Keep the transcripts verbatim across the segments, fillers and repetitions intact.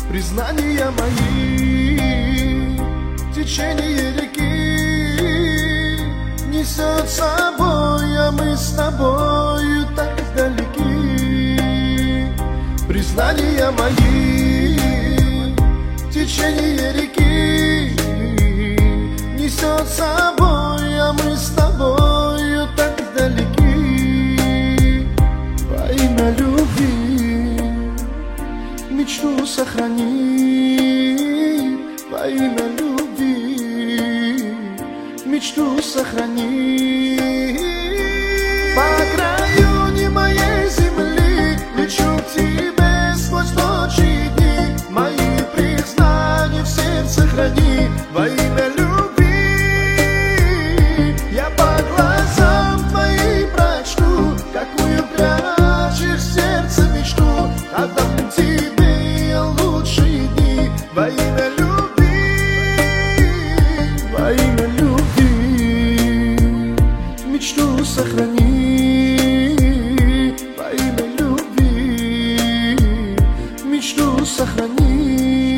признания мои. Течение реки несет с собой, а мы с тобою так далеки. Признания мои, течение реки несет с собой, а мы с тобою так далеки. Во имя любви мечту сохрани, во имя любви мечту сохрани. По краю моей земли лечу к тебе сквозь ночи и дни. Мои признания в сердце храни, во имя любви. Я по глазам твоим прочту, какую прячешь в сердце мечту. Отдам тебе лучшие дни, во имя любви, во имя любви мечту сохрани, во имя любви мечту сохрани.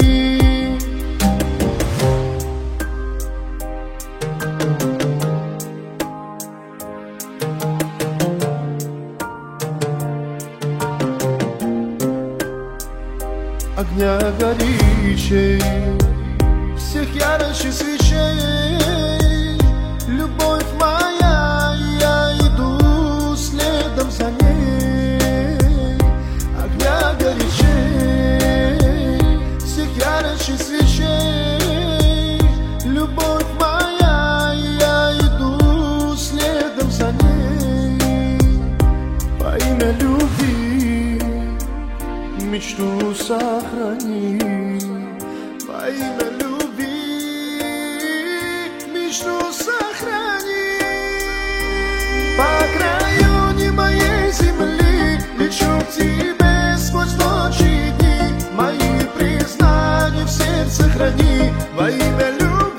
Огня горячей, всех ярче свечей, любовь моя, я иду следом за ней. Огня горячей, всех ярче свечей, любовь моя, я иду следом за ней. Во имя любви мечту сохрани, во имя любви мечту сохрани. По краю моей земли лечу к тебе сквозь ночи и дни. Мои признания в сердце храни, во имя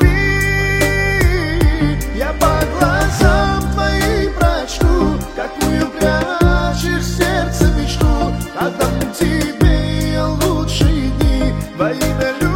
любви. Я по глазам твоим прочту, какую прячешь в сердце мечту. Отдам тебе лучшие дни, во имя любви.